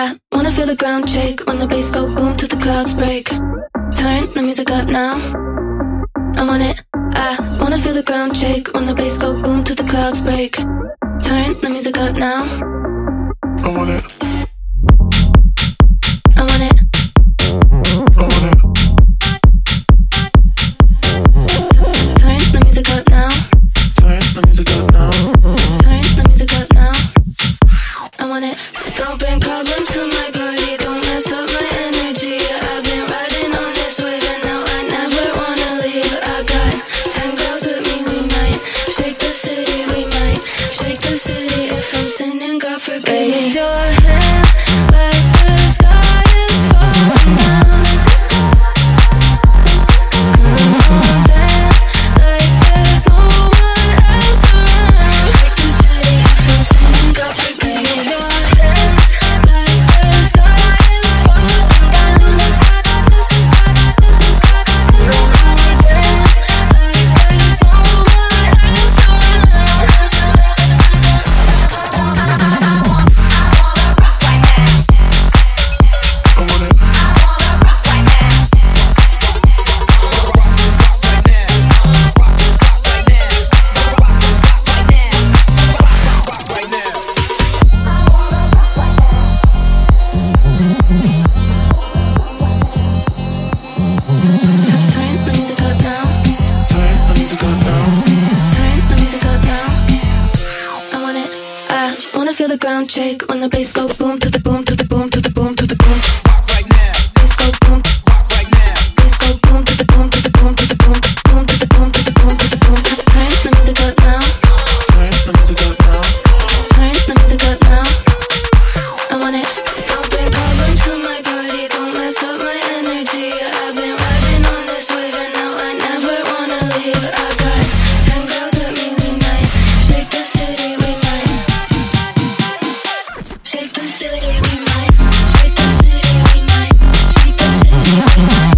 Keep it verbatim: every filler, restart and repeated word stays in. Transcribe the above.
I wanna feel the ground shake when the bass go boom till the clouds break. Turn the music up now. I want it. I wanna feel the ground shake when the bass go boom till the clouds break. Turn the music up now. I want it. I want it. I want it. Turn the music up now. Turn the music up now. Turn the music up now. I want it. Don't bring problems to my party. Don't mess up my energy. I've been riding on this wave and now I never wanna leave. I got ten girls with me. We might shake the city. We might shake the city. If I'm sinning, God forgive me. Raise your hands like the sky is falling down. Come on, dance like there's no one else around. Shake the city. If I'm sinning, God forgive me. Raise your hands like the sky is falling down. Come on, dance like there's no one else feel the ground shake when the bass go boom to the boom to the boom to the boom to the boom. Rock right now. Bass go boom. Rock right now. Bass go boom to the boom to the boom to the boom. Boom to the boom to the boom to the boom. Turn the music up now. Turn the music up now. Turn the music up now. I want it. Don't bring problems to my party. Don't mess up my energy. I've been riding on this wave and now I never wanna leave. I got ten girls with me. We might shake the city. We might shake the city, we might shake the city, we might shake the city, we might.